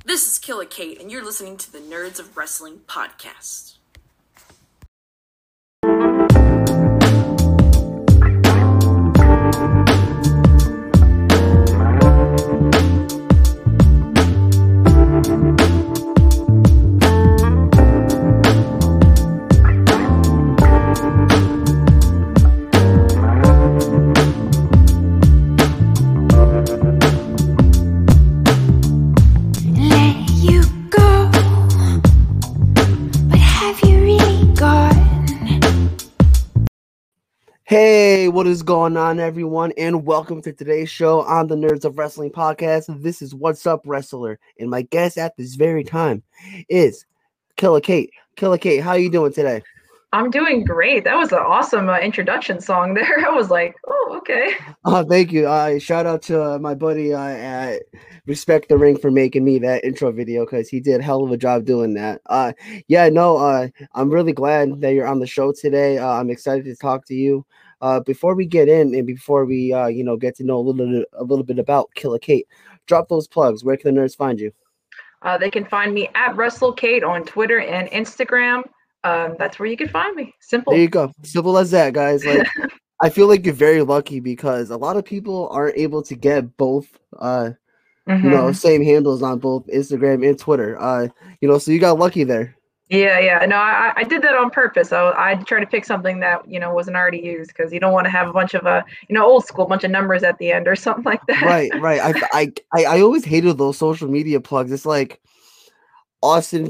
This is Killer Kate, and you're listening to the Nerds of Wrestling podcast. Hey, what is going on, everyone, and welcome to today's show on the Nerds of Wrestling podcast. This is What's Up Wrestler, and my guest at this very time is Killer Kate. Killer Kate, how are you doing today? I'm doing great. That was an awesome introduction song there. I was like, oh, okay. Thank you. Shout out to my buddy at Respect the Ring for making me that intro video because he did a hell of a job doing that. I'm really glad that you're on the show today. I'm excited to talk to you. Before we get in and before we get to know a little bit about Killer Kate, drop those plugs. Where can the nerds find you? They can find me at WrestleKate on Twitter and Instagram. That's where you can find me. Simple. There you go. Simple as that, guys. Like, I feel like you're very lucky because a lot of people aren't able to get both, same handles on both Instagram and Twitter. So you got lucky there. Yeah. No, I did that on purpose. I tried to pick something that, wasn't already used because you don't want to have a bunch of, old school bunch of numbers at the end or something like that. Right. I always hated those social media plugs. It's like Austin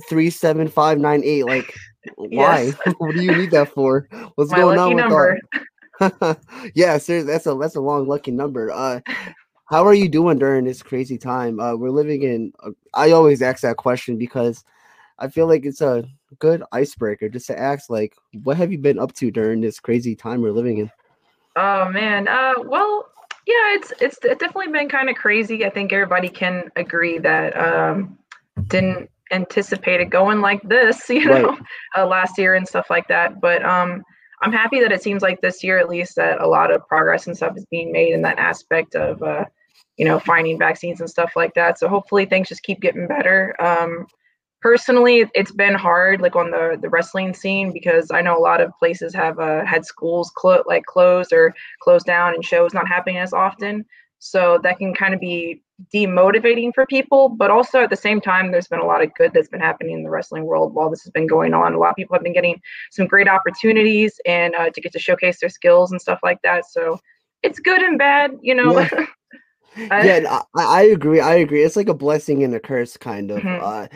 37598. Like, why? Yes. What do you need that for? What's My going lucky on with number. that? Yeah, seriously, that's a long lucky number. How are you doing during this crazy time? We're living in. I always ask that question because I feel like it's a good icebreaker just to ask, like, what have you been up to during this crazy time we're living in? Oh man. Well, yeah, it's definitely been kind of crazy. I think everybody can agree that didn't anticipate it going like this, last year and stuff like that. But I'm happy that it seems like this year, at least, that a lot of progress and stuff is being made in that aspect of, finding vaccines and stuff like that. So hopefully things just keep getting better. Personally, it's been hard, like on the wrestling scene, because I know a lot of places have had schools closed or closed down and shows not happening as often. So that can kind of be demotivating for people, but also at the same time, there's been a lot of good that's been happening in the wrestling world while this has been going on. A lot of people have been getting some great opportunities and to get to showcase their skills and stuff like that. So it's good and bad, Yeah. Yeah, I agree. It's like a blessing and a curse, kind of.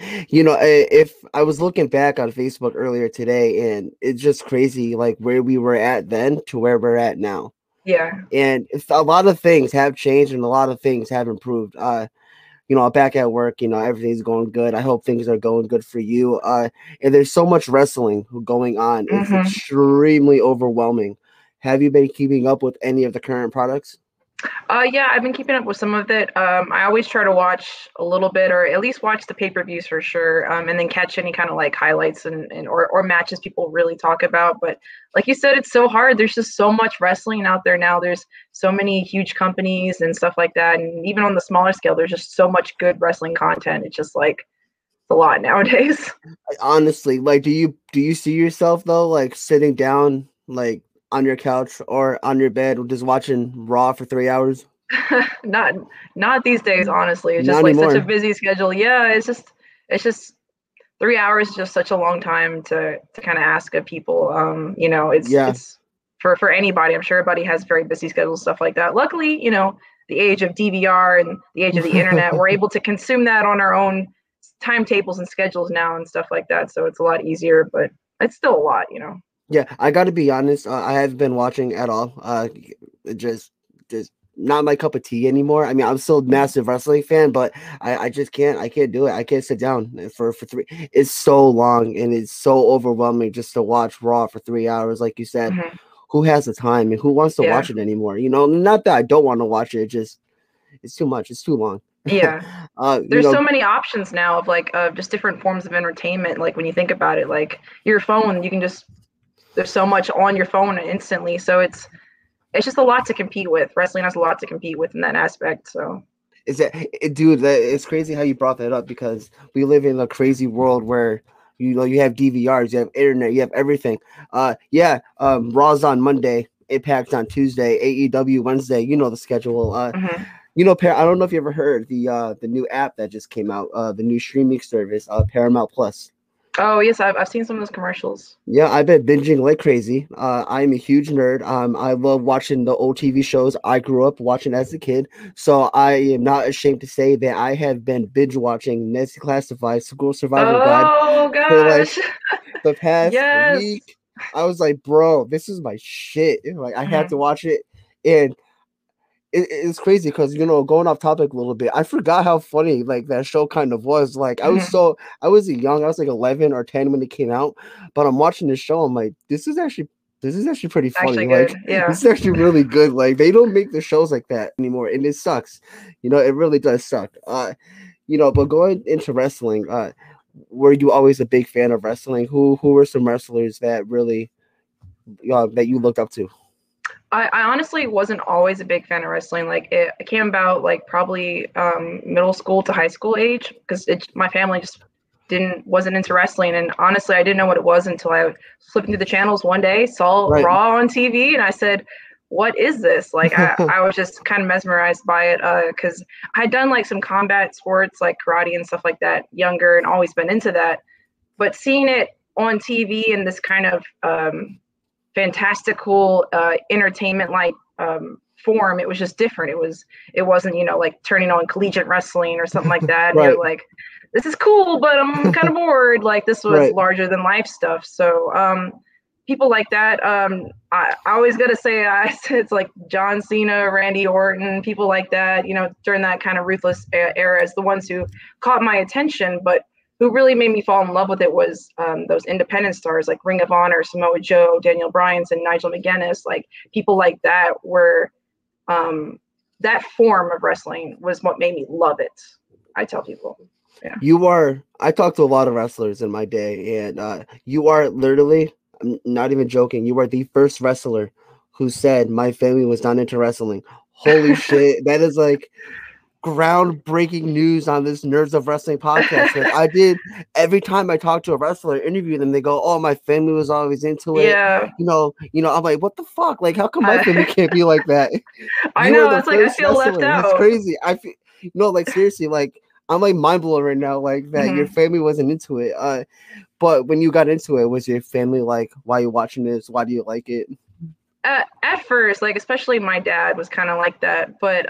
If I was looking back on Facebook earlier today, and it's just crazy, like where we were at then to where we're at now. Yeah. And a lot of things have changed and a lot of things have improved. Back at work, everything's going good. I hope things are going good for you. And there's so much wrestling going on. It's extremely overwhelming. Have you been keeping up with any of the current products? Yeah, I've been keeping up with some of it. I always try to watch a little bit, or at least watch the pay-per-views for sure, and then catch any kind of like highlights or matches people really talk about. But like you said, it's so hard. There's just so much wrestling out there now. There's so many huge companies and stuff like that, and even on the smaller scale, there's just so much good wrestling content. It's just like it's a lot nowadays. Honestly, like, do you see yourself though, like sitting down, like on your couch or on your bed just watching Raw for 3 hours? Not these days, honestly. It's just Not like anymore. such a busy schedule. Yeah, it's just 3 hours is just such a long time to kind of ask of people. It's for anybody. I'm sure everybody has very busy schedules, stuff like that. Luckily, the age of DVR and the age of the internet, we're able to consume that on our own timetables and schedules now and stuff like that. So it's a lot easier, but it's still a lot. Yeah, I got to be honest. I haven't been watching at all. Just not my cup of tea anymore. I mean, I'm still a massive wrestling fan, but I just can't. I can't do it. I can't sit down for 3. It's so long and it's so overwhelming just to watch Raw for 3 hours, like you said. Who has the time and who wants to watch it anymore? Not that I don't want to watch it. It's too much. It's too long. Yeah. There's so many options now of just different forms of entertainment. Like when you think about it, like your phone, you can just. There's so much on your phone instantly. So it's just a lot to compete with. Wrestling has a lot to compete with in that aspect. So Is that, dude? It's crazy how you brought that up because we live in a crazy world where you have DVRs, you have internet, you have everything. Raw's on Monday, Impact on Tuesday, AEW Wednesday. You know the schedule. I don't know if you ever heard the new app that just came out, the new streaming service, Paramount Plus. Oh yes, I've seen some of those commercials. Yeah, I've been binging like crazy. I'm a huge nerd. I love watching the old TV shows I grew up watching as a kid. So I am not ashamed to say that I have been binge watching Nancy Classified School Survival Guide for like the past week. I was like, bro, this is my shit. Like I had to watch it, and it's crazy because going off topic a little bit, I forgot how funny like that show kind of was. Like I was young, I was like 11 or 10 when it came out, but I'm watching this show, I'm like, this is actually pretty funny. Actually like good. Yeah. This is actually really good. Like they don't make the shows like that anymore, and it sucks. It really does suck. But going into wrestling, were you always a big fan of wrestling? Who were some wrestlers that really that you looked up to? I honestly wasn't always a big fan of wrestling. Like it came about like probably middle school to high school age because my family just wasn't into wrestling, and honestly I didn't know what it was until I was flipping through the channels one day, saw Raw on TV, and I said, what is this? Like I was just kind of mesmerized by it because I had done like some combat sports like karate and stuff like that younger and always been into that, but seeing it on TV in this kind of fantastical entertainment like form, it was just different. It wasn't like turning on collegiate wrestling or something like that. And you're like, this is cool, but I'm kind of bored. Like this was larger than life stuff. So people like that, I always gotta say it's like John Cena, Randy Orton, people like that, during that kind of ruthless era is the ones who caught my attention. But who really made me fall in love with it was those independent stars like Ring of Honor, Samoa Joe, Daniel Bryan, and Nigel McGuinness. Like people like that were that form of wrestling was what made me love it. I tell people. Yeah. I talked to a lot of wrestlers in my day, and you are literally, I'm not even joking, you are the first wrestler who said my family was not into wrestling. Holy shit. That is like groundbreaking news on this Nerds of Wrestling podcast. Like I did every time I talk to a wrestler, interview them, they go, oh, my family was always into it. Yeah. I'm like, what the fuck? Like, how come my family can't be like that? I know, it's like I feel left out. That's crazy. I feel like seriously, like I'm like mind blown right now, like that your family wasn't into it. But when you got into it, was your family like, why are you watching this? Why do you like it? At first, like especially my dad was kind of like that, but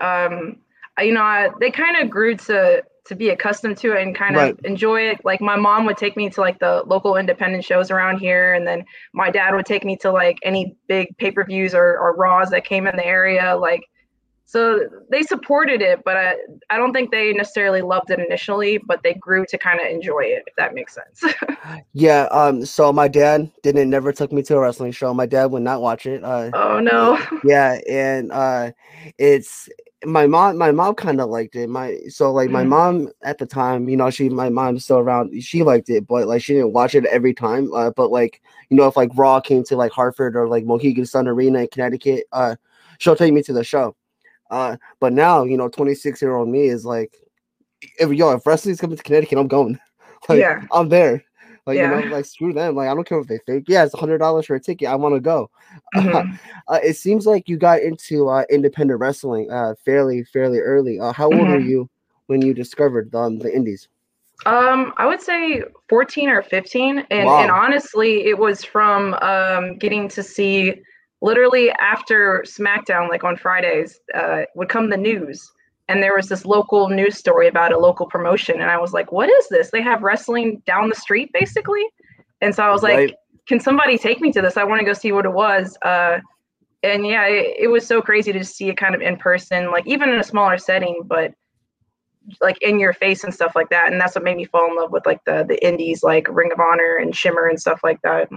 they kind of grew to be accustomed to it and kind of enjoy it. Like my mom would take me to like the local independent shows around here, and then my dad would take me to like any big pay-per-views or Raws that came in the area. Like, so they supported it, but I don't think they necessarily loved it initially, but they grew to kind of enjoy it, if that makes sense. Yeah. So my dad never took me to a wrestling show. My dad would not watch it. Oh no. Yeah, and it's my mom kind of liked it. My mom at the time, my mom's still around. She liked it, but like she didn't watch it every time. But like if like Raw came to like Hartford or like Mohegan Sun Arena in Connecticut, she'll take me to the show. But now 26-year-old me is like, if wrestling's coming to Connecticut, I'm going. Like, I'm there. Like like screw them. Like I don't care what they think. Yeah, it's $100 for a ticket. I want to go. It seems like you got into independent wrestling fairly early. How old were you when you discovered the indies? I would say 14 or 15, and honestly, it was from getting to see. Literally after SmackDown, like on Fridays, would come the news. And there was this local news story about a local promotion. And I was like, what is this? They have wrestling down the street, basically. And so I was like, can somebody take me to this? I want to go see what it was. And yeah, it was so crazy to see it kind of in person, like even in a smaller setting, but like in your face and stuff like that. And that's what made me fall in love with like the indies, like Ring of Honor and Shimmer and stuff like that.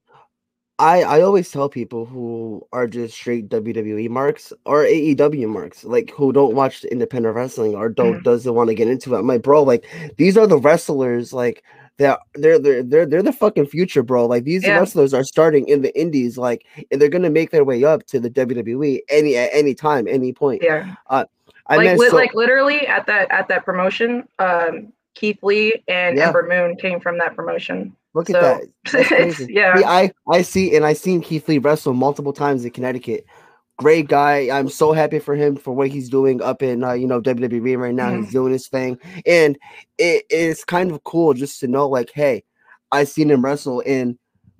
I always tell people who are just straight WWE marks or AEW marks, like who don't watch independent wrestling or doesn't want to get into it. I'm like, bro, like these are the wrestlers, like they're the fucking future, bro. Like these wrestlers are starting in the indies, like, and they're gonna make their way up to the WWE at any time, any point. Yeah. like literally at that promotion, Keith Lee and Ember Moon came from that promotion. Look at that. That's crazy. Yeah. See, I've seen Keith Lee wrestle multiple times in Connecticut. Great guy. I'm so happy for him for what he's doing up in WWE right now. He's doing his thing, and it's kind of cool just to know, like, hey, I seen him wrestle in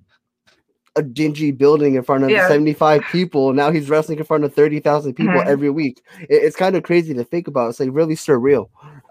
a dingy building in front of 75 people. Now he's wrestling in front of 30,000 people every week. It's kind of crazy to think about. It's like really surreal.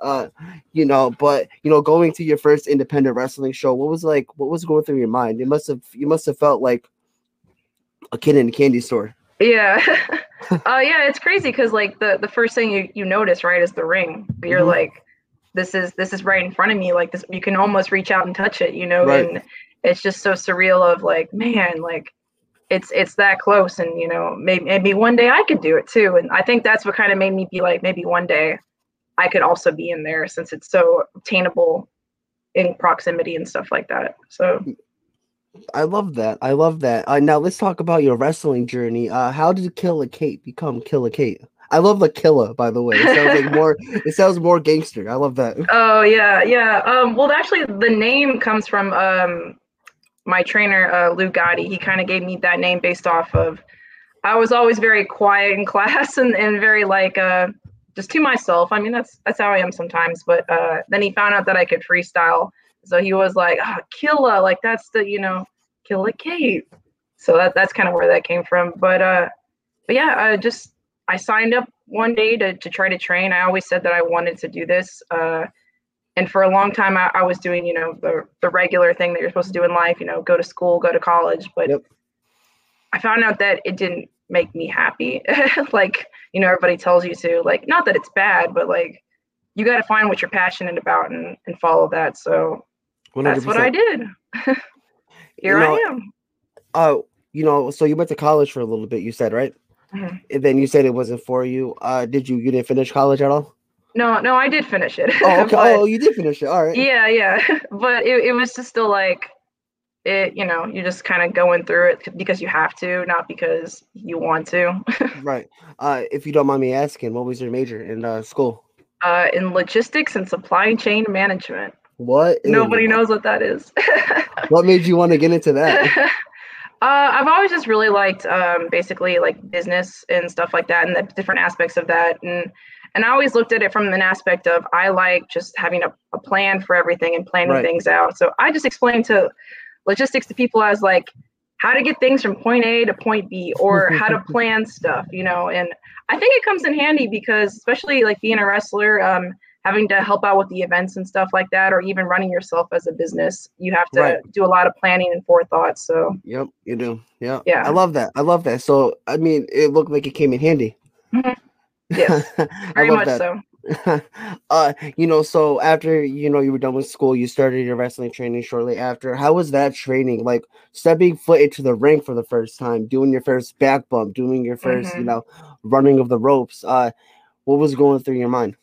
But going to your first independent wrestling show, what was going through your mind? You must have felt like a kid in a candy store. Yeah. Yeah, it's crazy because like the first thing you notice, right, is the ring. You're like, this is right in front of me. Like this, you can almost reach out and touch it, right. And it's just so surreal of like, man, like it's that close. And maybe one day I could do it too. And I think that's what kind of made me be like, maybe one day I could also be in there since it's so obtainable in proximity and stuff like that. So I love that. Now let's talk about your wrestling journey. How did Killer Kate become Killer Kate? I love the Killer, by the way. It sounds like more. It sounds more gangster. I love that. Oh yeah. Well, actually, the name comes from my trainer, Lou Gotti. He kind of gave me that name based off of I was always very quiet in class and very like just to myself. I mean, that's how I am sometimes. But then he found out that I could freestyle. So he was like, Killa, like that's the, Killer Kate. So that's kind of where that came from. But yeah, I signed up one day to try to train. I always said that I wanted to do this. And for a long time, I was doing, the regular thing that you're supposed to do in life, go to school, go to college. But I found out that it didn't make me happy. Like, everybody tells you to, like, not that it's bad, but like, you got to find what you're passionate about and follow that. So 100%. That's what I did. Here I am. So you went to college for a little bit, you said, right? Mm-hmm. And then you said it wasn't for you. You didn't finish college at all? No, I did finish it. Oh, okay. You did finish it. All right. Yeah. But it was just still like, you're just kind of going through it because you have to, not because you want to. Right. If you don't mind me asking, what was your major in school? In logistics and supply chain management. What? Nobody knows what that is. What made you want to get into that? I've always just really liked basically like business and stuff like that and the different aspects of that. And I always looked at it from an aspect of I like just having a plan for everything and planning things out. So I just explained to logistics to people as like how to get things from point A to point B or how to plan stuff, and I think it comes in handy because especially like being a wrestler, having to help out with the events and stuff like that, or even running yourself as a business, you have to do a lot of planning and forethought. So yep, you do. Yeah. Yeah. I love that. So, I mean, it looked like it came in handy. Mm-hmm. Yes, very much so. So after, you were done with school, you started your wrestling training shortly after. How was that training? Like stepping foot into the ring for the first time, doing your first back bump, doing your first, running of the ropes. What was going through your mind?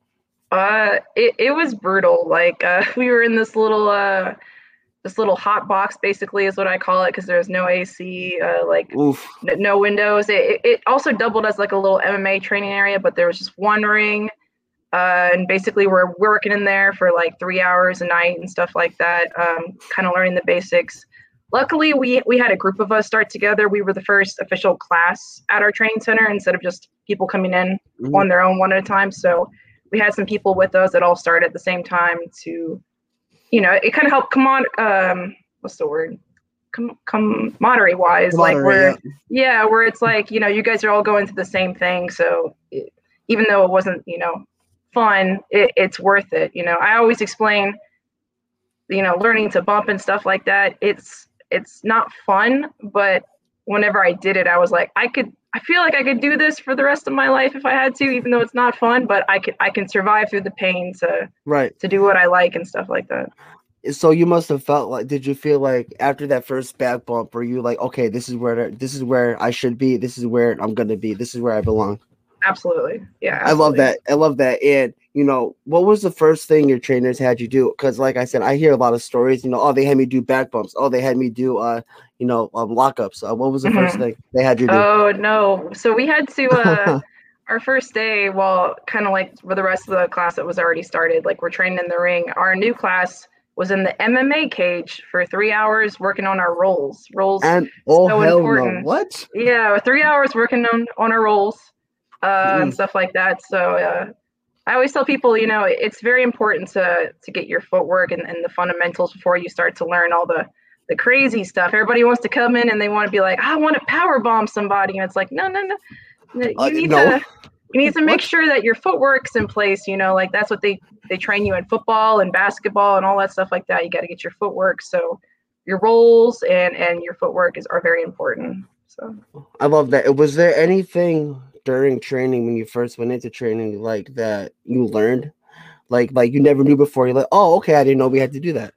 It was brutal. Like we were in this little hot box, basically is what I call it, because there's no AC, no windows. It also doubled as like a little MMA training area, but there was just one ring, and basically we're working in there for like 3 hours a night and stuff like that, kind of learning the basics. Luckily, we had a group of us start together. We were the first official class at our training center instead of just people coming in on their own one at a time. So we had some people with us that all started at the same time to, it kind of helped what's the word? Camaraderie wise. Like where it's like, you guys are all going through the same thing. So even though it wasn't, fun, it's worth it. I always explain, learning to bump and stuff like that. It's not fun, but whenever I did it, I was like, I feel like I could do this for the rest of my life if I had to, even though it's not fun, but I can survive through the pain to do what I like and stuff like that. So you must have felt like, did you feel like after that first back bump, were you like, okay, this is where I should be. This is where I'm going to be. This is where I belong. Absolutely. Yeah. Absolutely. I love that. And, what was the first thing your trainers had you do? Because like I said, I hear a lot of stories, they had me do back bumps. Oh, they had me do, lockups. What was the first thing they had you do? Oh, no. So we had to, our first day, well, kind of like with the rest of the class that was already started, like we're trained in the ring. Our new class was in the MMA cage for 3 hours working on our rolls. Rolls And oh so hell no, important. what? Yeah, 3 hours working on our rolls and Mm. stuff like that. So I always tell people, it's very important to get your footwork and the fundamentals before you start to learn all the crazy stuff. Everybody wants to come in and they want to be like, I want to power bomb somebody, and it's like, no, no, no. You need No. to make sure that your footwork's in place. Like that's what they train you in football and basketball and all that stuff like that. You got to get your footwork. So your rolls and your footwork are very important. So I love that. Was there anything during training when you first went into training like that you learned? Like you never knew before. You're like, oh, okay, I didn't know we had to do that.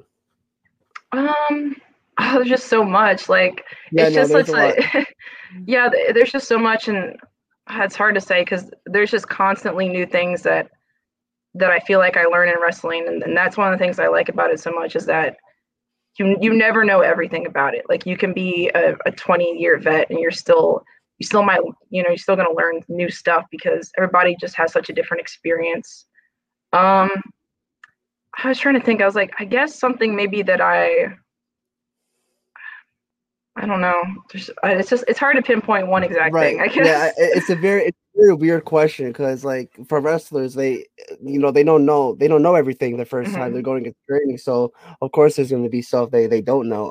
there's just so much. Like Yeah, it's no, just there's such a lot. yeah, there's just so much, and it's hard to say because there's just constantly new things that I feel like I learn in wrestling, and that's one of the things I like about it so much is that you never know everything about it. Like you can be a 20-year vet and you still might, you're still going to learn new stuff because everybody just has such a different experience. I was trying to think. I was like, I guess something maybe that I don't know. It's hard to pinpoint one exact Right. thing, I Yeah, guess. it's a very weird question because like for wrestlers, they don't know everything the first time they're Mhm. going to get training. So of course there's gonna be stuff they don't know.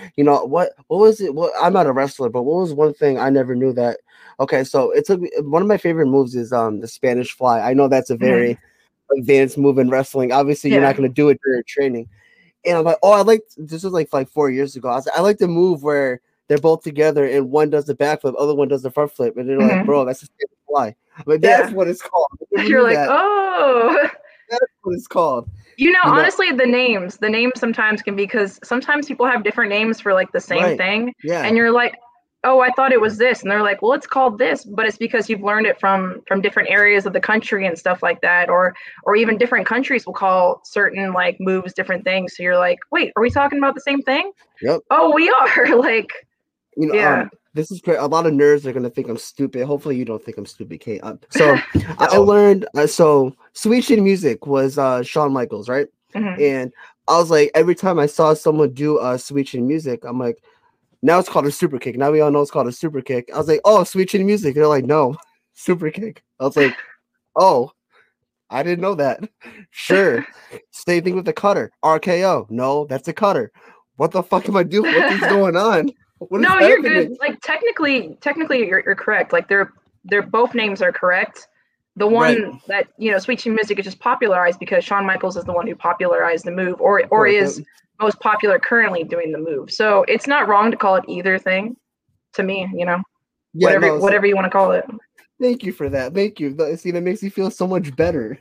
What was it? What I'm not a wrestler, but what was one thing I never knew that okay, so it's one of my favorite moves is the Spanish fly. I know that's a Mhm. very advanced move in wrestling. Obviously, you're not Yeah. gonna do it during training. And I'm like, oh, I like this was like 4 years ago. I like the move where they're both together and one does the backflip, other one does the front flip, and they're like, Mhm. bro, that's a Spanish fly. But that's Yeah. what it's called. I never You're knew like, that. oh. That's what it's called. You know, Honestly, the names sometimes can be because sometimes people have different names for like the same right? thing, Yeah, and you're like, "Oh, I thought it was this," and they're like, "Well, it's called this," but it's because you've learned it from different areas of the country and stuff like that, or even different countries will call certain like moves different things. So you're like, "Wait, are we talking about the same thing?" yep. Oh, we are. Like, You know, yeah. this is great. A lot of nerds are gonna think I'm stupid. Hopefully, you don't think I'm stupid, Kate. So I No. learned. So Sweet Chin Music was Shawn Michaels, right? Mhm. And I was like, every time I saw someone do Sweet Chin Music, I'm like, now it's called a super kick. Now we all know it's called a super kick. I was like, oh, Sweet Chin Music. They're like, no, super kick. I was like, oh, I didn't know that. Sure. Same thing with the cutter. RKO. No, that's a cutter. What the fuck am I doing? What is going on? What is No, you're good. happening? Like technically, you're correct. Like they're both names are correct. The Right. one that Sweet Chin Music is just popularized because Shawn Michaels is the one who popularized the move, or Of or course. Yep. is most popular currently doing the move. So it's not wrong to call it either thing. To me, Yeah, whatever no, whatever you want to call it. thank you for that. Thank you. See, that makes me feel so much better.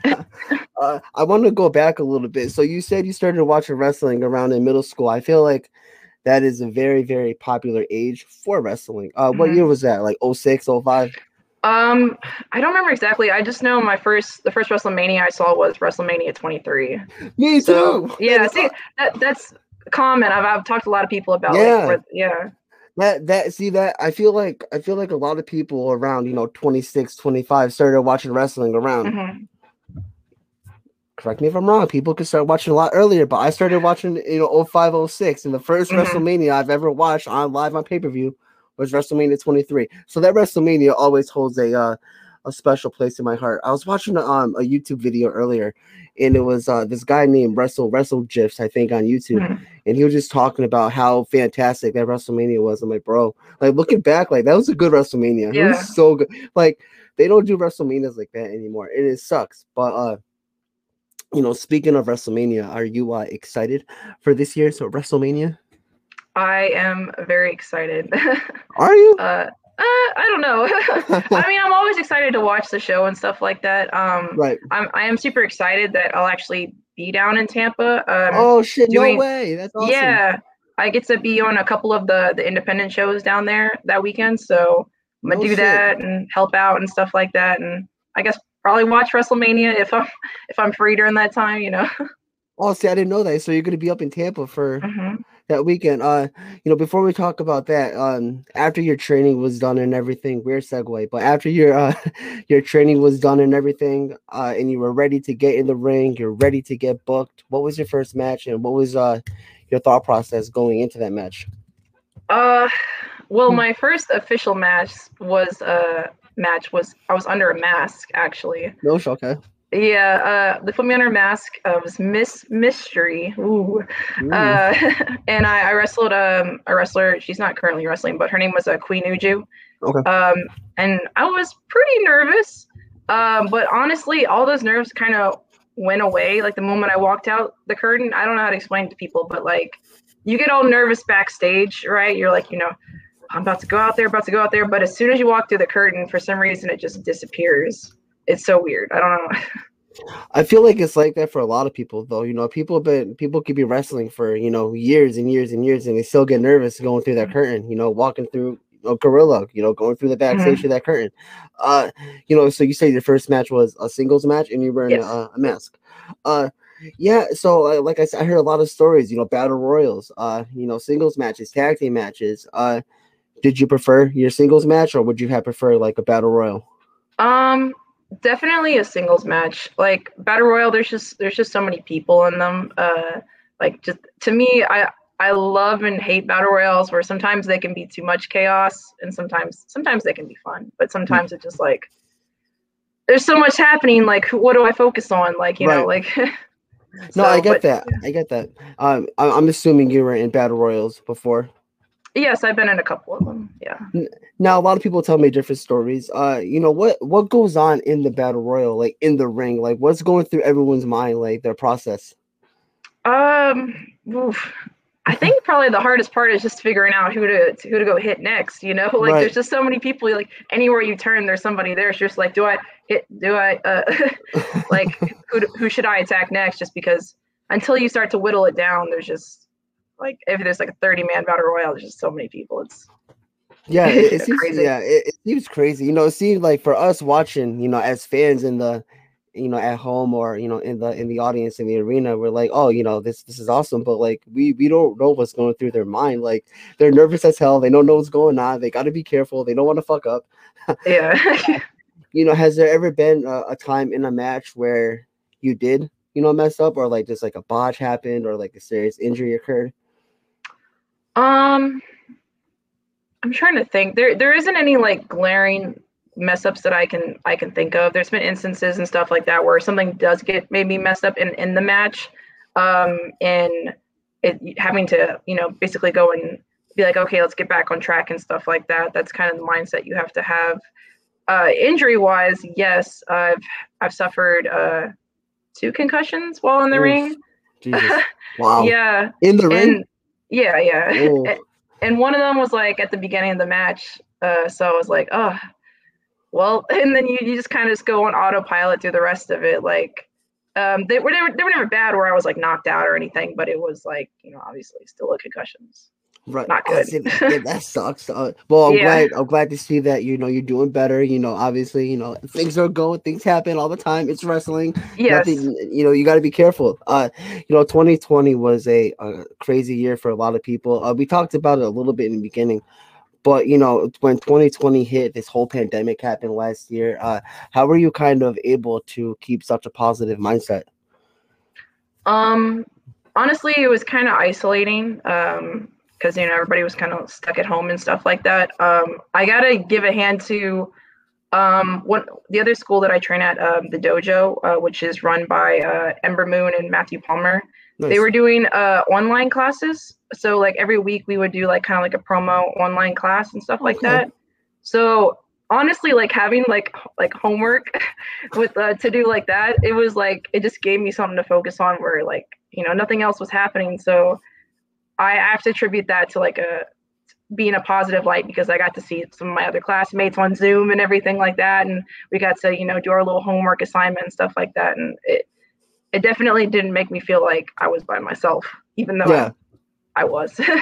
I want to go back a little bit. So you said you started watching wrestling around in middle school. I feel like that is a very, very popular age for wrestling. What year Mhm. was that? Like 06, 05? I don't remember exactly. I just know the first WrestleMania I saw was WrestleMania 23. Me So too. yeah, see that's common. I've talked to a lot of people about like Yeah. yeah. That I feel like a lot of people around, 26, 25 started watching wrestling around. Mhm. Correct me if I'm wrong. People could start watching a lot earlier, but I started watching, 05, 06, and the first Mhm. WrestleMania I've ever watched on live on pay-per-view was WrestleMania 23. So that WrestleMania always holds a special place in my heart. I was watching a YouTube video earlier, and it was this guy named Wrestle GIFs, I think, on YouTube, Mhm. and he was just talking about how fantastic that WrestleMania was. I'm like, bro, like looking back, like that was a good WrestleMania. It was Yeah. so good. Like they don't do WrestleManias like that anymore, and it sucks. But speaking of WrestleMania, are you excited for this year's WrestleMania? I am very excited. Are you? I don't know. I mean, I'm always excited to watch the show and stuff like that. Right. I am super excited that I'll actually be down in Tampa. Oh shit! No Doing way. That's awesome. Yeah, I get to be on a couple of the independent shows down there that weekend, so I'm gonna No do shit. that and help out and stuff like that, and I guess probably watch WrestleMania if I'm free during that time. Oh, see, I didn't know that. So you're gonna be up in Tampa for Hmm. that weekend. Before we talk about that, after your training was done and everything, weird segue, but after your your training was done and everything, and you were ready to get in the ring, you're ready to get booked. What was your first match, and what was your thought process going into that match? Uh, well, my first official match was I was under a mask actually. No, okay. Yeah, they put me under a mask. Was Miss Mystery. Ooh. Ooh, Uh, and I wrestled a wrestler. She's not currently wrestling, but her name was Queen Uju. okay. Um, and I was pretty nervous. But honestly, all those nerves kind of went away. Like the moment I walked out the curtain, I don't know how to explain it to people, but like you get all nervous backstage, right? You're like, I'm about to go out there, about to go out there. But as soon as you walk through the curtain, for some reason, it just disappears. It's so weird. I don't know. I feel like it's like that for a lot of people, though. People could be wrestling for years and years and years, and they still get nervous going through that curtain. Walking through gorilla. Going through the backstage Mhm. through that curtain. So you say your first match was a singles match, and you were in Yes. a mask. Yeah. So like I said, I heard a lot of stories. Battle royals. Singles matches, tag team matches. Did you prefer your singles match, or would you have preferred like a battle royal? Um, Definitely a singles match. Like Battle Royal, there's just so many people in them. Like just to me, I love and hate Battle Royals where sometimes they can be too much chaos and sometimes they can be fun, but Mm, sometimes it's just like there's so much happening. Like what do I focus on? Like right. like No, I so. get But that. I get that. I'm assuming you were in battle royals before. yes, I've been in a couple of them. Yeah. Now, a lot of people tell me different stories. What goes on in the battle royal, like in the ring, like what's going through everyone's mind, like their process. Oof. I think probably the hardest part is just figuring out who to go hit next. Like there's Right. just so many people. Like anywhere you turn, there's somebody there. It's just like, do I hit? Do I like who should I attack next? Just because until you start to whittle it down, there's just like if there's like a 30-man battle royale, there's just so many people. It's Yeah, it seems crazy. it seems crazy. It seems like for us watching, as fans in the at home or in the audience in the arena, we're like, oh, this is awesome, but like we don't know what's going through their mind. Like they're nervous as hell, they don't know what's going on, they got to be careful, they don't want to fuck up. Yeah. Has there ever been a time in a match where you did mess up, or like just like a botch happened, or like a serious injury occurred? um. I'm trying to think. There isn't any like glaring mess ups that I can think of. There's been instances and stuff like that where something does get maybe messed up in the match, and it having to basically go and be like, okay, let's get back on track and stuff like that. That's kind of the mindset you have to have. Injury wise, yes, I've suffered 2 concussions while in the Oof, ring. Jesus, wow, Yeah, in the ring. and yeah, yeah. Oh, And one of them was like at the beginning of the match. So I was like, oh, well, and then you just kind of just go on autopilot through the rest of it. Like, they were never bad where I was like knocked out or anything, but it was like, obviously still a concussions. right. Not Oh, good. see, yeah, that sucks. Well, I'm Yeah. glad. I'm glad to see that you're doing better. Obviously, things are going. Things happen all the time. It's wrestling. Yes. Nothing. You got to be careful. 2020 was a crazy year for a lot of people. We talked about it a little bit in the beginning, but when 2020 hit, this whole pandemic happened last year. How were you kind of able to keep such a positive mindset? Um, Honestly, it was kind of isolating. Because everybody was kind of stuck at home and stuff like that. I gotta give a hand to one the other school that I train at, the dojo, which is run by Ember Moon and Matthew Palmer. They Nice. were doing online classes. So like every week we would do like kind of like a promo online class and stuff like Okay. that. So honestly, like having like homework with to do like that, it was like it just gave me something to focus on where like nothing else was happening. So I have to attribute that to like a being a positive light because I got to see some of my other classmates on Zoom and everything like that, and we got to do our little homework assignment and stuff like that, and it definitely didn't make me feel like I was by myself, even though Yeah. I was.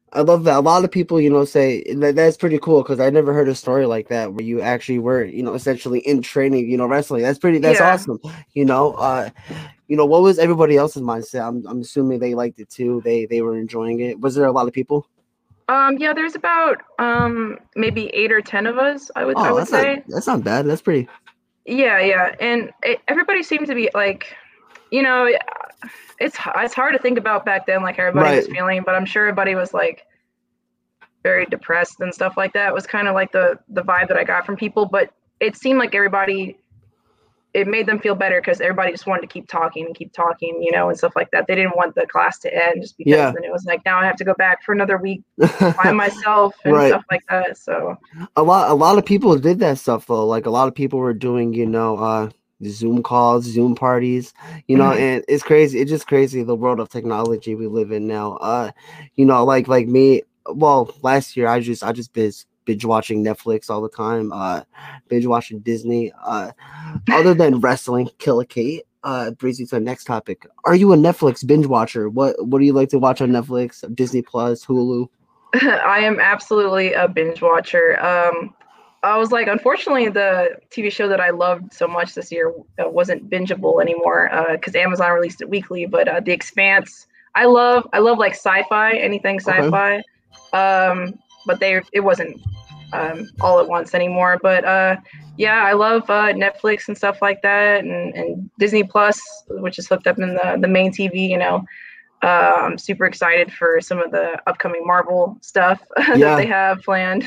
I love that. A lot of people, say that's pretty cool because I never heard a story like that where you actually were, essentially in training, wrestling. That's Yeah. awesome. What was everybody else's mindset? I'm assuming they liked it too. They were enjoying it. Was there a lot of people? Yeah, there's about maybe 8 or 10 of us, I Oh, would say. that's not bad. That's pretty. Yeah, and everybody seemed to be like, you know, it's hard to think about back then, like everybody was Right. feeling, but I'm sure everybody was like very depressed and stuff like that. It was kind of like the vibe that I got from people, but it seemed like everybody, it made them feel better because everybody just wanted to keep talking and stuff like that. They didn't want the class to end just because Yeah. then it was like, now I have to go back for another week by myself and Right. stuff like that. So A lot of people did that stuff though. Like a lot of people were doing, Zoom calls, Zoom parties, and it's crazy. It's just crazy the world of technology we live in now. Like me. Well, last year I just binge watching Netflix all the time. Binge watching Disney. Other than wrestling, Kill a Kate. Brings you to the next topic. Are you a Netflix binge watcher? What do you like to watch on Netflix, Disney Plus, Hulu? I am absolutely a binge watcher. I was like, unfortunately, the TV show that I loved so much this year wasn't bingeable anymore because Amazon released it weekly. But The Expanse, I love like sci-fi, anything Okay. sci-fi. But it wasn't all at once anymore. But yeah, I love Netflix and stuff like that, and Disney Plus, which is hooked up in the main TV. I'm super excited for some of the upcoming Marvel stuff that Yeah. they have planned.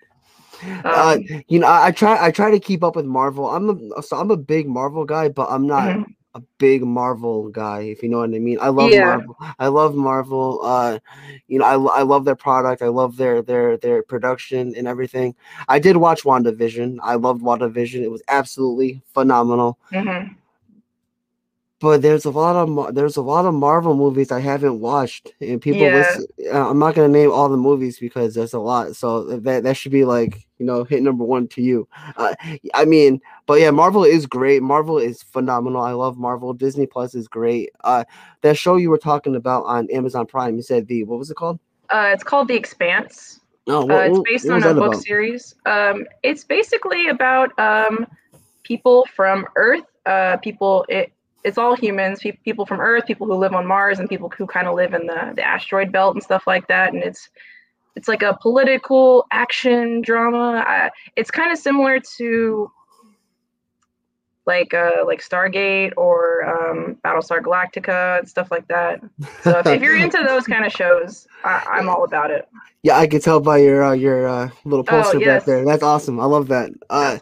I try to keep up with Marvel. I'm a big Marvel guy, but I'm not a big Marvel guy, if you know what I mean. I love Yeah. Marvel. I love Marvel. I love their product. I love their production and everything. I did watch WandaVision. I loved WandaVision. It was absolutely phenomenal. Mhm. But there's a lot of Marvel movies I haven't watched, and people Yeah. listen. I'm not gonna name all the movies because there's a lot. So that should be like hit number one to you. I mean, but yeah, Marvel is great. Marvel is phenomenal. I love Marvel. Disney Plus is great. That show you were talking about on Amazon Prime. You said what was it called? It's called The Expanse. Oh, It's based what on was a that book about? series. It's basically about people from Earth. It's all humans, people from Earth, people who live on Mars, and people who kind of live in the asteroid belt and stuff like that. And it's like a political action drama. It's kind of similar to like Stargate or Battlestar Galactica and stuff like that. So if you're into those kind of shows, I'm all about it. Yeah, I can tell by your little poster back yes. there. That's awesome. I love that.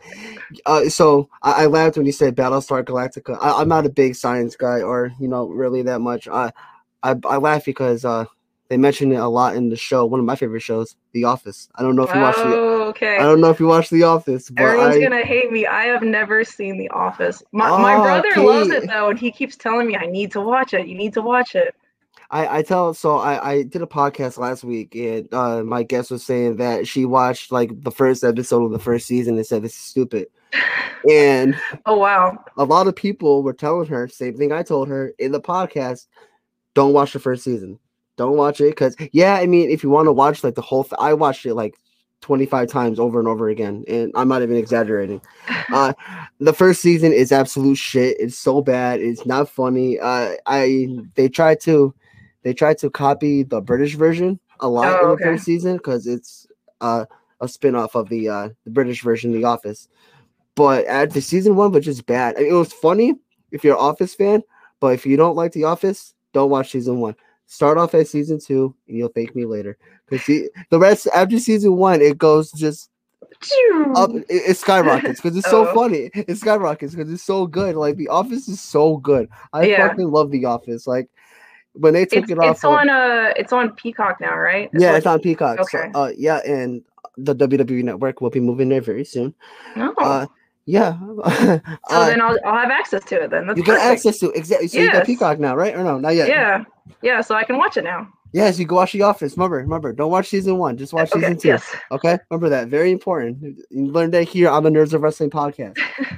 So I laughed when you said Battlestar Galactica. I'm not a big science guy, or really that much. I laugh because they mention it a lot in the show. One of my favorite shows, The Office. I don't know if you watch Okay. I don't know if you watch The Office, but Everyone's gonna hate me. I have never seen The Office. My brother Kate. loves it though, and he keeps telling me I need to watch it. You need to watch it. I did a podcast last week, and my guest was saying that she watched like the first episode of the first season and said this is stupid. And oh wow, a lot of people were telling her same thing I told her in the podcast. Don't watch the first season. Don't watch it because I mean, if you want to watch like the whole, I watched it like 25 times over and over again, and I'm not even exaggerating. The first season is absolute shit. It's so bad. It's not funny. They tried to copy the British version a lot in the first season because it's a spin-off of the British version, The Office. But at the season one was just bad. I mean, it was funny if you're an Office fan, but if you don't like The Office, don't watch season one. Start off at season two, and you'll thank me later. Because the rest after season one, it goes just up. It skyrockets because it's so funny. It skyrockets because it's so good. Like The Office is so good. I fucking love The Office. Like when they took it off. It's on Peacock now, right? It's on Peacock. Okay. So, and the WWE Network will be moving there very soon. Oh. Yeah. So then I'll have access to it then. That's get access to it. Exactly. So you got Peacock now, right? Or no, not yet. Yeah. So I can watch it now. Yes, you can watch The Office. Remember, don't watch season one. Just watch season two. Yes. Okay, remember that. Very important. You learned that here on the Nerds of Wrestling podcast.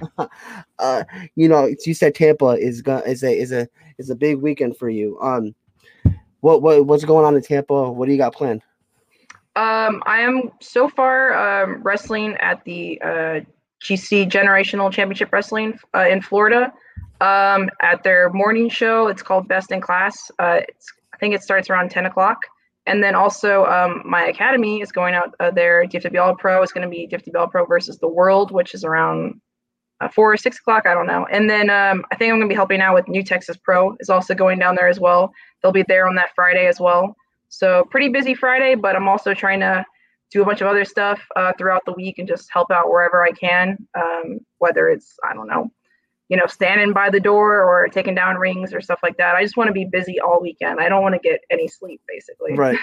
You said Tampa is a big weekend for you. What's going on in Tampa? What do you got planned? I am so far wrestling at the GC Generational Championship Wrestling in Florida. At their morning show, it's called Best in Class. I think it starts around 10 o'clock. And then also my academy is going out there. DFW All Pro is going to be DFW All Pro versus the World, which is around 4 or 6 o'clock. I don't know. And then I think I'm going to be helping out with New Texas Pro is also going down there as well. They'll be there on that Friday as well. So pretty busy Friday, but I'm also trying to do a bunch of other stuff throughout the week and just help out wherever I can, whether it's, I don't know, standing by the door or taking down rings or stuff like that. I just want to be busy all weekend. I don't want to get any sleep, basically. Right.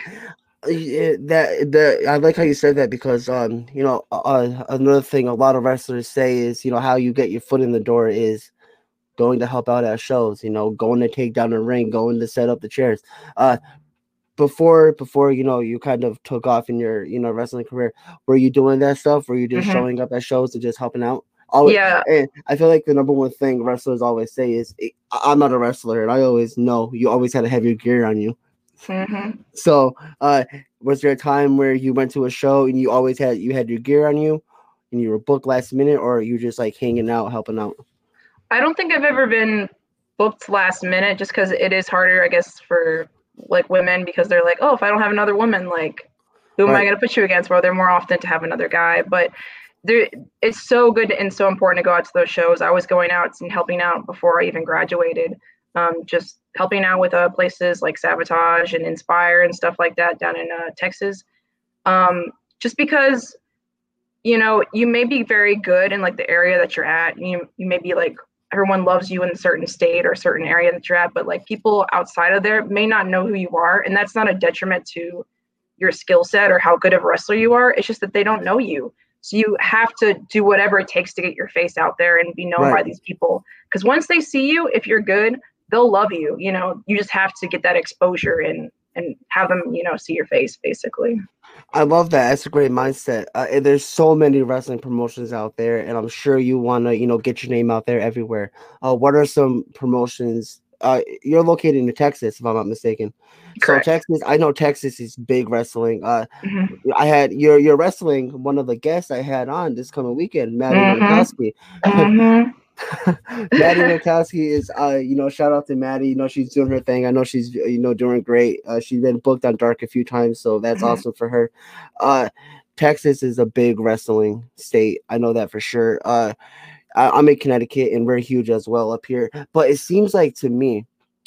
I like how you said that because another thing a lot of wrestlers say is how you get your foot in the door is going to help out at shows, going to take down a ring, going to set up the chairs. Before you kind of took off in your wrestling career, were you doing that stuff? Were you just showing up at shows and just helping out? Always, yeah. And I feel like the number one thing wrestlers always say is, I'm not a wrestler, and I always know you always had to have your gear on you. So was there a time where you went to a show and you always had your gear on you and you were booked last minute, or you just like hanging out, helping out? I don't think I've ever been booked last minute, just because it is harder, I guess, for like women, because they're like, oh, if I don't have another woman, like who am I going to put you against? Well, they're more often to have another guy, but it's so good and so important to go out to those shows. I was going out and helping out before I even graduated, just helping out with places like Sabotage and Inspire and stuff like that down in Texas. Just because, you may be very good in like the area that you're at. You may be like, everyone loves you in a certain state or a certain area that you're at, but like people outside of there may not know who you are. And that's not a detriment to your skill set or how good of a wrestler you are. It's just that they don't know you. So you have to do whatever it takes to get your face out there and be known by these people. Because once they see you, if you're good, they'll love you. You just have to get that exposure and have them, see your face, basically. I love that. That's a great mindset. There's so many wrestling promotions out there, and I'm sure you want to, get your name out there everywhere. What are some promotions? You're located in Texas, if I'm not mistaken. Correct. So Texas, I know Texas is big wrestling. I had you're wrestling one of the guests I had on this coming weekend, Maddie Minkowski. Maddie Minkowski is, shout out to Maddie. She's doing her thing. I know she's, doing great. She's been booked on Dark a few times, so that's awesome for her. Texas is a big wrestling state. I know that for sure. I'm in Connecticut, and we're huge as well up here. But it seems like to me,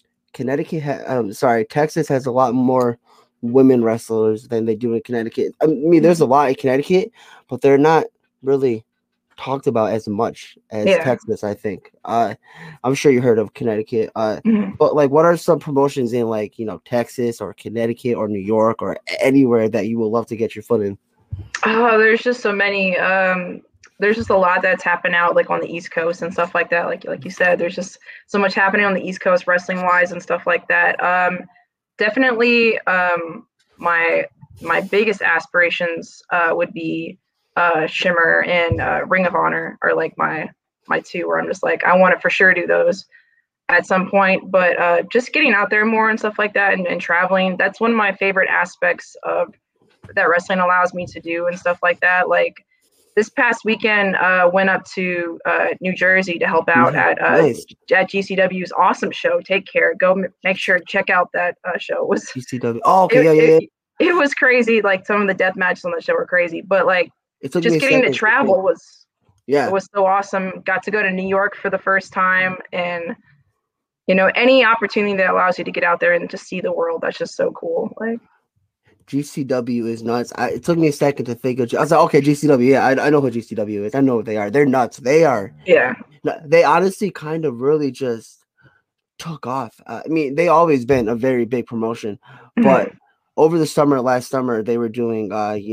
Texas has a lot more women wrestlers than they do in Connecticut. I mean, there's a lot in Connecticut, but they're not really talked about as much as Texas, I think. I'm sure you heard of Connecticut. But like, what are some promotions in like, Texas or Connecticut or New York or anywhere that you would love to get your foot in? Oh, there's just so many. There's just a lot that's happened out like on the East Coast and stuff like that. Like you said, there's just so much happening on the East Coast wrestling wise and stuff like that. Definitely my biggest aspirations would be Shimmer and Ring of Honor are like my two, where I'm just like, I want to for sure do those at some point. But just getting out there more and stuff like that and traveling, that's one of my favorite aspects of that wrestling allows me to do and stuff like that. Like this past weekend, went up to New Jersey to help out at GCW's awesome show. Take Care. Go make sure to check out that show. It was GCW. Oh, okay, it was crazy. Like some of the death matches on the show were crazy, but like just getting to travel was it was so awesome. Got to go to New York for the first time, and any opportunity that allows you to get out there and just see the world, that's just so cool. Like GCW is nuts. It took me a second to think of. I was like, okay, GCW. Yeah, I know who GCW is. I know what they are. They're nuts. They are. Yeah. They honestly kind of really just took off. I mean, they always been a very big promotion, but over the last summer, they were doing, like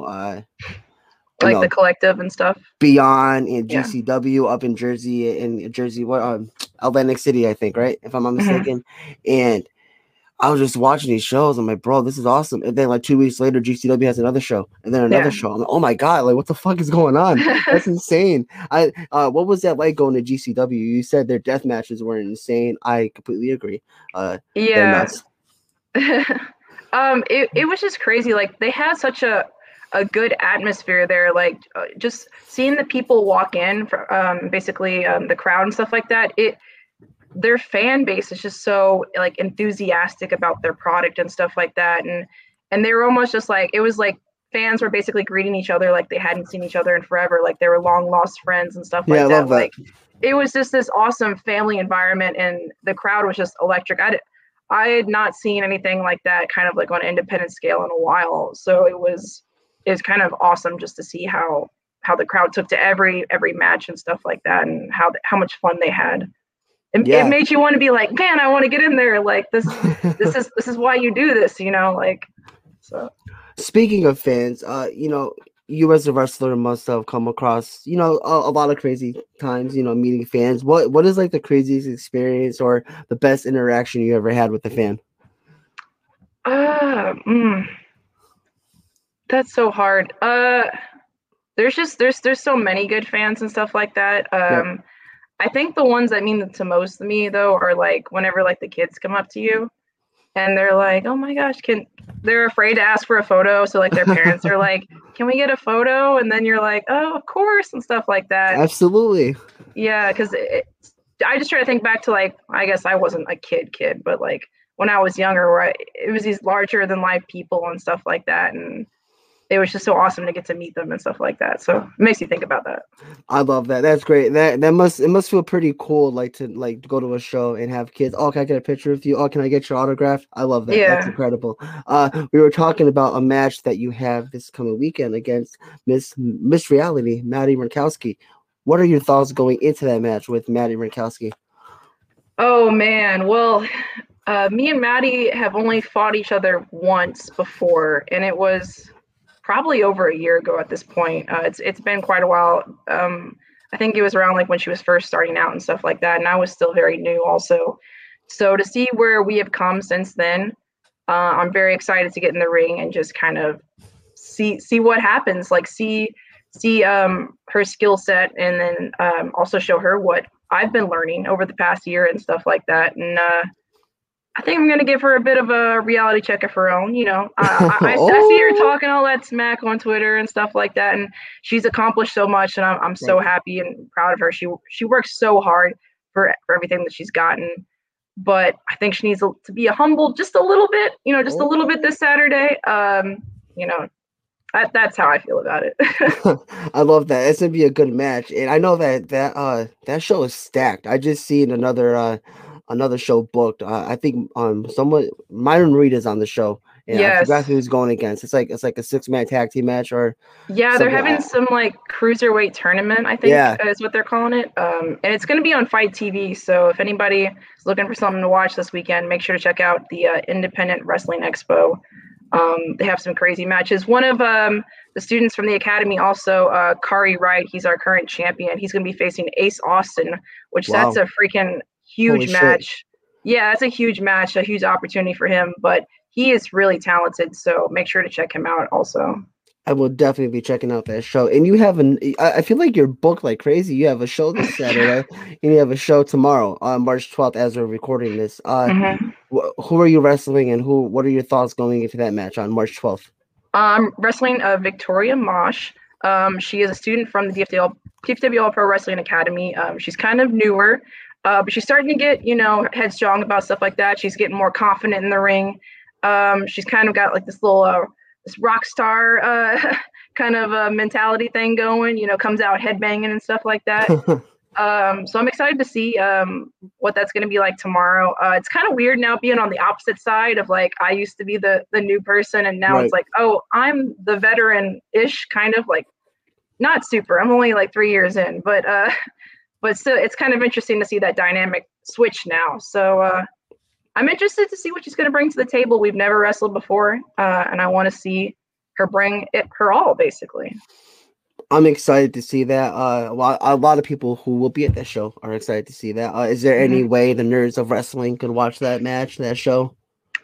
the Collective and stuff. Beyond and GCW up in Jersey, Atlantic City, I think, right? If I'm not mistaken. And I was just watching these shows. I'm like, bro, this is awesome. And then like 2 weeks later, GCW has another show, and then another show. I'm like, oh my god, like what the fuck is going on? That's insane. What was that like going to GCW? You said their death matches were insane. I completely agree. They're nuts. It was just crazy. Like they had such a good atmosphere there. Like just seeing the people walk in for basically the crowd and stuff like that. Their fan base is just so like enthusiastic about their product and stuff like that. And they were almost just like, it was like fans were basically greeting each other like they hadn't seen each other in forever, like they were long lost friends and stuff Yeah, I like that. love that. Like it was just this awesome family environment, and the crowd was just electric. I had not seen anything like that kind of like on an independent scale in a while. So it was kind of awesome just to see how the crowd took to every match and stuff like that, and how much fun they had. It Yeah. made you want to be like, man, I want to get in there. Like this is why you do this, you know, like so. Speaking of fans, you as a wrestler must have come across, a lot of crazy times, meeting fans. What is like the craziest experience or the best interaction you ever had with a fan? That's so hard. There's so many good fans and stuff like that. Yep. I think the ones that mean the most to me though are like whenever like the kids come up to you and they're like, oh my gosh, they're afraid to ask for a photo. So like their parents are like, can we get a photo? And then you're like, oh, of course, and stuff like that. Absolutely. Yeah, because I just try to think back to like, I guess I wasn't a kid, but like when I was younger, where it was these larger than life people and stuff like that. And it was just so awesome to get to meet them and stuff like that. So it makes you think about that. I love that. That's great. That must feel pretty cool, like to go to a show and have kids. Oh, can I get a picture with you? Oh, can I get your autograph? I love that. Yeah. That's incredible. We were talking about a match that you have this coming weekend against Miss Reality, Maddie Rankowski. What are your thoughts going into that match with Maddie Rankowski? Oh man, well, me and Maddie have only fought each other once before, and it was probably over a year ago at this point. It's been quite a while. I think it was around like when she was first starting out and stuff like that, and I was still very new also. So to see where we have come since then, I'm very excited to get in the ring and just kind of see what happens. Like see her skill set, and then also show her what I've been learning over the past year and stuff like that. And I think I'm going to give her a bit of a reality check of her own. You know, I see her talking all that smack on Twitter and stuff like that. And she's accomplished so much, and I'm so happy and proud of her. She works so hard for everything that she's gotten. But I think she needs to be humbled just a little bit, just a little bit this Saturday. That's how I feel about it. I love that. It's going to be a good match. And I know that show is stacked. I just seen another show booked. I think Myron Reed is on the show. And yes. I forgot who he's going against. It's like a 6-man tag team match or they're having some like cruiserweight tournament, I think is what they're calling it. And it's going to be on Fight TV. So if anybody is looking for something to watch this weekend, make sure to check out the Independent Wrestling Expo. They have some crazy matches. One of the students from the academy also, Kari Wright, he's our current champion. He's going to be facing Ace Austin, which that's a freaking huge match. Yeah, that's a huge match, a huge opportunity for him, but he is really talented, so make sure to check him out also. I will definitely be checking out that show. And you have I feel like you're booked like crazy. You have a show this Saturday and you have a show tomorrow on March 12th as we're recording this. Who are you wrestling, and what are your thoughts going into that match on March 12th? I'm wrestling Victoria Mosh. She is a student from the PFWL Pro Wrestling Academy. She's kind of newer. But she's starting to get, headstrong about stuff like that. She's getting more confident in the ring. She's kind of got like this little this rock star kind of mentality thing going, comes out headbanging and stuff like that. So I'm excited to see what that's going to be like tomorrow. It's kind of weird now being on the opposite side of like, I used to be the new person, and now it's like, oh, I'm the veteran-ish kind of, like, not super. I'm only like 3 years in, but still, it's kind of interesting to see that dynamic switch now. So I'm interested to see what she's going to bring to the table. We've never wrestled before, and I want to see her bring her all, basically. I'm excited to see that. A lot of people who will be at that show are excited to see that. Is there any way the Nerds of Wrestling could watch that match, that show?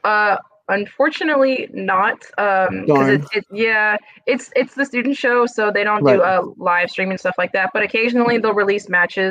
Unfortunately not, because it's the student show, so they don't do live streaming and stuff like that, but occasionally they'll release matches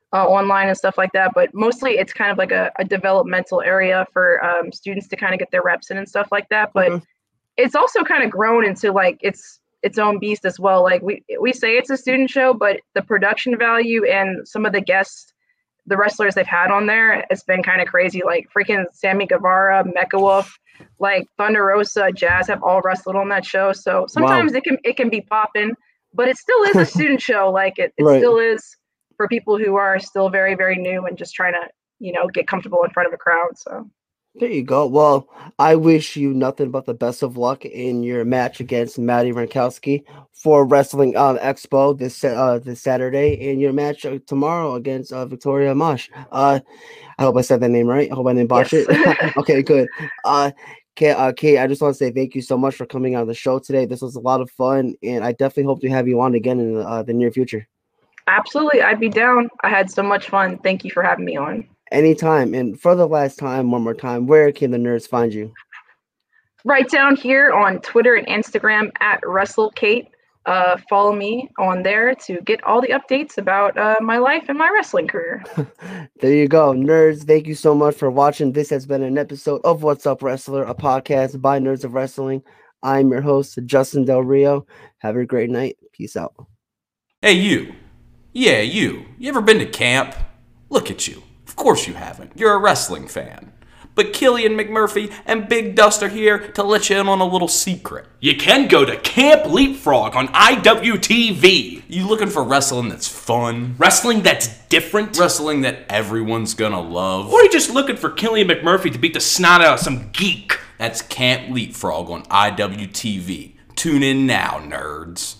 online and stuff like that. But mostly it's kind of like a developmental area for students to kind of get their reps in and stuff like that. But it's also kind of grown into like its own beast as well. Like we say it's a student show, but the production value and some of the guests, the wrestlers they've had on there, it's been kind of crazy. Like freaking Sammy Guevara, Mecha Wolf, like Thunder Rosa, Jazz have all wrestled on that show. So sometimes it can be popping, but it still is a student show. Like it still is for people who are still very, very new and just trying to, get comfortable in front of a crowd. So there you go. Well, I wish you nothing but the best of luck in your match against Maddie Rankowski for Wrestling Expo this Saturday, and your match tomorrow against Victoria Mosh. I hope I said that name right. I hope I didn't botch it. Okay, good. Kate, I just want to say thank you so much for coming on the show today. This was a lot of fun, and I definitely hope to have you on again in the near future. Absolutely. I'd be down. I had so much fun. Thank you for having me on. Anytime. And for the last time, one more time, where can the nerds find you? Right down here on Twitter and Instagram at WrestleKate. Follow me on there to get all the updates about my life and my wrestling career. There you go. Nerds, thank you so much for watching. This has been an episode of What's Up Wrestler, a podcast by Nerds of Wrestling. I'm your host, Justin Del Rio. Have a great night. Peace out. Hey, you. Yeah, you. You ever been to camp? Look at you. Of course you haven't. You're a wrestling fan. But Killian McMurphy and Big Dust are here to let you in on a little secret. You can go to Camp Leapfrog on IWTV. You looking for wrestling that's fun? Wrestling that's different? Wrestling that everyone's gonna love? Or you just looking for Killian McMurphy to beat the snot out of some geek? That's Camp Leapfrog on IWTV. Tune in now, nerds.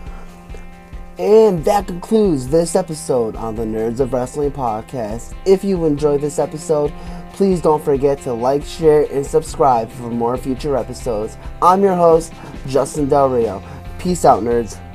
And that concludes this episode on the Nerds of Wrestling podcast. If you enjoyed this episode, please don't forget to like, share, and subscribe for more future episodes. I'm your host, Justin Del Rio. Peace out, nerds.